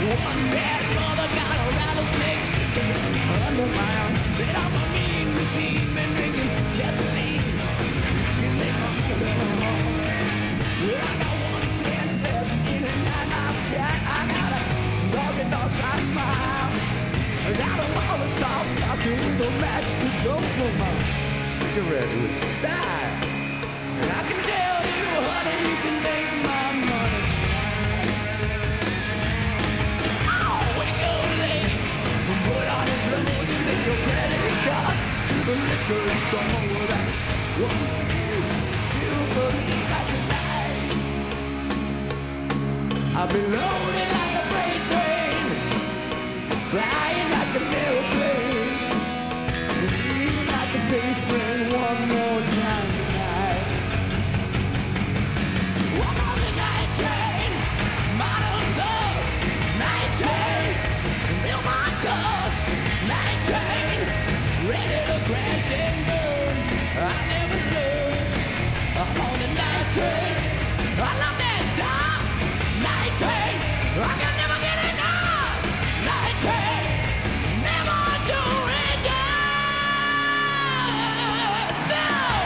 One bad mother got a rattlesnake under my arm. Then I'm a mean machine, been drinking gasoline. Can make my motor. Well, I got one chance left in the night. I got a dog, I smile. I got a Molotov, I can with a match to go for my cigarette with style. And I can tell you, honey, you can make my money tonight. Oh, wake up late, put on his clothes and make your credit card to the liquor store. That's what you believe like tonight. I'll be loaded like a freight train, flying like an airplane, bleeding like a space train one more time tonight. I'm on the night train, bottoms up, night train, fill my cup, night train, ready to crash and burn. I never learn. I'm on the night train, I love that stop, night train, I can never get enough, night train. Never do it now.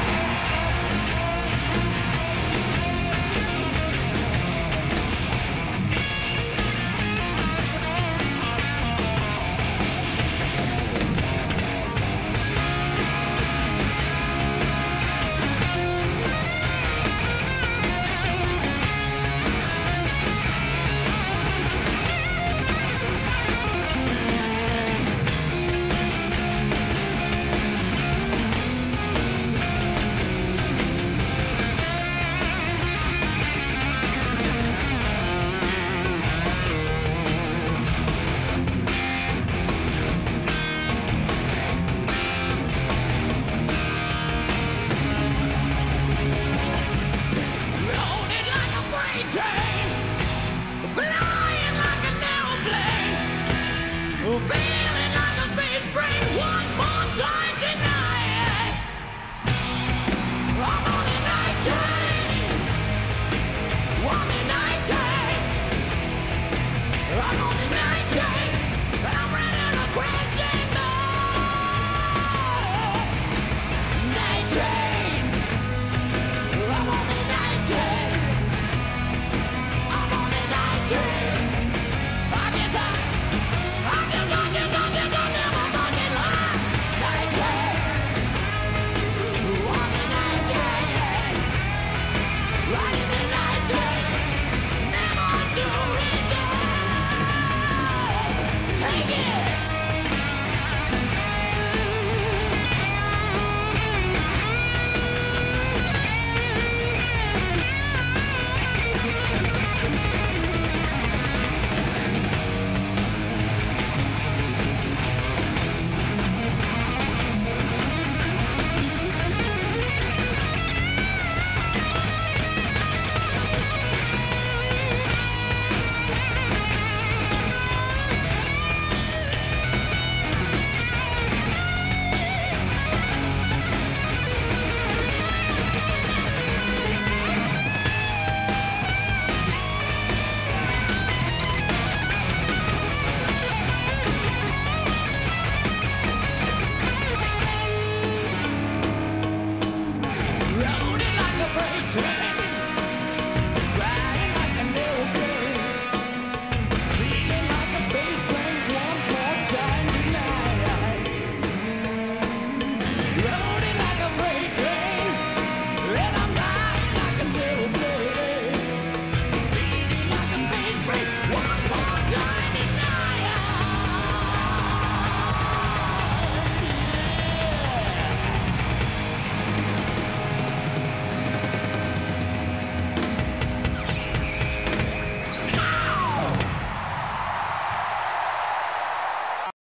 Loaded like a freight train, flying like an airplane, feeling like a space train one more time tonight. I'm on the night train, on the night train, I'm on the night train, and I'm ready to crash and burn. Night train, I'm on the night train, I'm on the night train.